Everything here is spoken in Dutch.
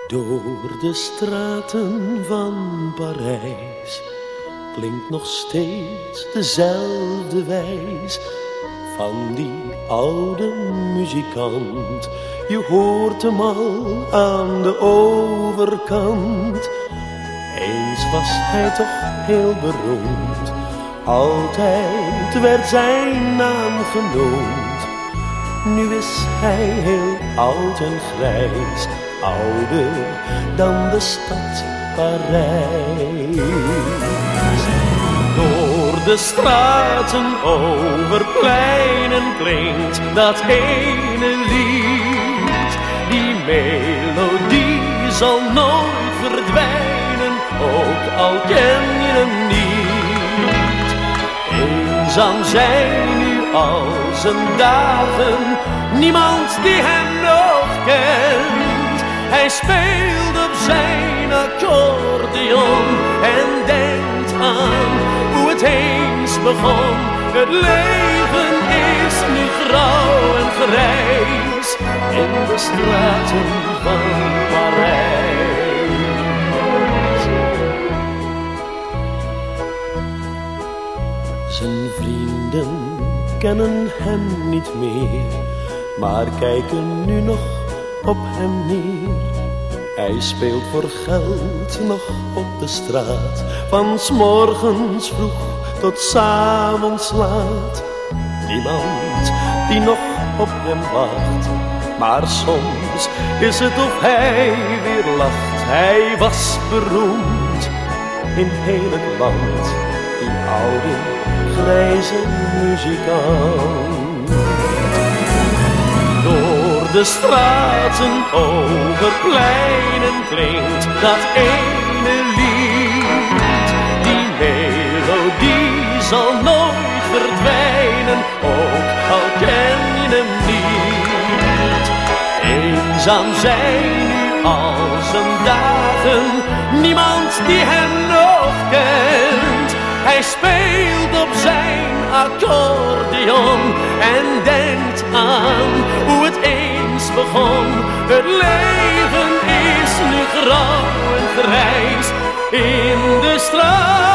Door de straten van Parijs klinkt nog steeds dezelfde wijs van die oude muzikant. Je hoort hem al aan de overkant. Eens was hij toch heel beroemd, altijd werd zijn naam genoemd. Nu is hij heel oud en grijs, ouder dan de stad Parijs. Door de straten over pleinen klinkt dat ene lied. Die melodie zal nooit verdwijnen, ook al ken je hem niet. Eenzaam zijn nu al zijn dagen, niemand die hem nog kent. Hij speelt op zijn accordeon en denkt aan hoe het eens begon. Het leven is nu grauw en grijs in de straten van Parijs. Zijn vrienden kennen hem niet meer, maar kijken nu nog op hem neer. Hij speelt voor geld nog op de straat, van 's morgens vroeg tot 's avonds laat. Niemand die nog op hem wacht, maar soms is het of hij weer lacht. Hij was beroemd in heel het land, die oude grijze muzikant. Door de straten over pleinen klinkt dat ene lied. Die melodie zal nooit verdwijnen, ook al ken je hem niet. Eenzaam zijn nu al zijn dagen, niemand die hem nog kent. Hij speelt op zijn accordeon en denkt aan hoe het eens begon. Het leven is nu grauw en grijs in de straat.